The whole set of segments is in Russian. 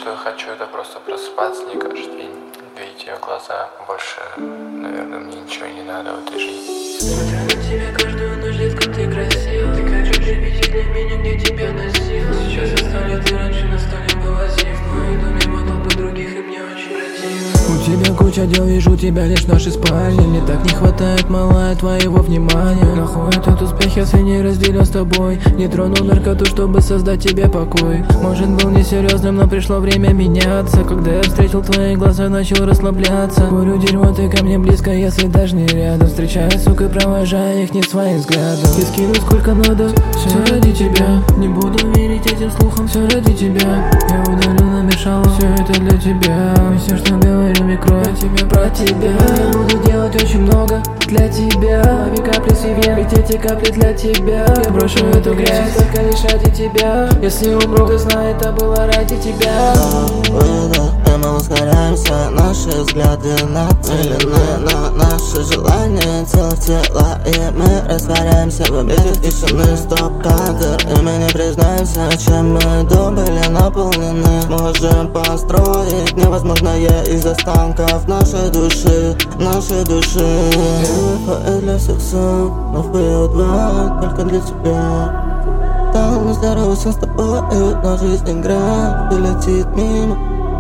что я хочу, это просто просыпаться не каждый день, видеть ее глаза. Больше, наверное, мне ничего не надо в этой жизни. Смотря на тебя каждую ночь, детка, ты красива. Ты как же видеть для меня, где тебя носила. Сейчас я столе, ты раньше на столе была зим. В моем доме мотал бы других, и мне очень противно. У тебя куча дел, вижу тебя лишь в нашей спальне. Мне так не хватает, малая, твоего внимания. Нахуй этот успех, если не разделю с тобой. Не тронул наркоту, чтобы создать тебе покой. Может, был несерьезным, но пришло время меняться. Когда я встретил твои глаза, начал расслабляться. Курю дерьмо, ты ко мне близко, если даже не рядом. Встречаю, сука, провожая их не своим взглядом. И скину сколько надо, все ради тебя. Не буду верить этим слухам, все ради тебя. Я удалю намешала, все это для тебя. Все, что говорю, микро, я тебе про тебя. Я буду делать очень много для тебя. Лови капли север, ведь эти капли для тебя. Я брошу эту грязь, только лишь ради тебя. Если умру, ты знай, это было ради тебя. Выдох, и мы ускоряемся. Наши взгляды нацелены на наши желания, целых тела. И мы растворяемся в объектах тишины. Стоп-кадр, и мы не признаемся, чем мы до были наполнены. Сможем построить невозможное из останков нашей души, нашей души. ВФ для всех сон, но в ПО2 только для тебя. Там мы здороваемся с тобой, но жизнь игра и летит мимо.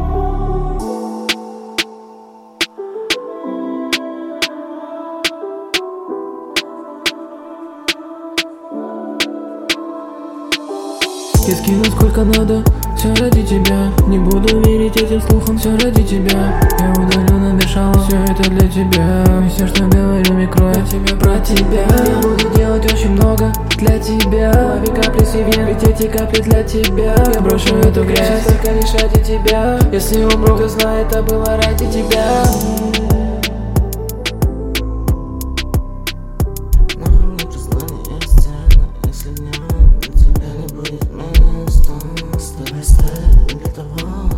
Я скину сколько надо, все ради тебя. Не буду верить этим слухам, все ради тебя. Я удалю намешала, все это для тебя. Все, что говорю, микро, я тебе про тебя. Я буду делать очень много для тебя. Лови капли север, ведь эти капли для тебя. Я брошу эту грязь, только лишь ради тебя. Если умру, то знай, это было ради тебя. Если днем для тебя не будет места, оставай стать для того.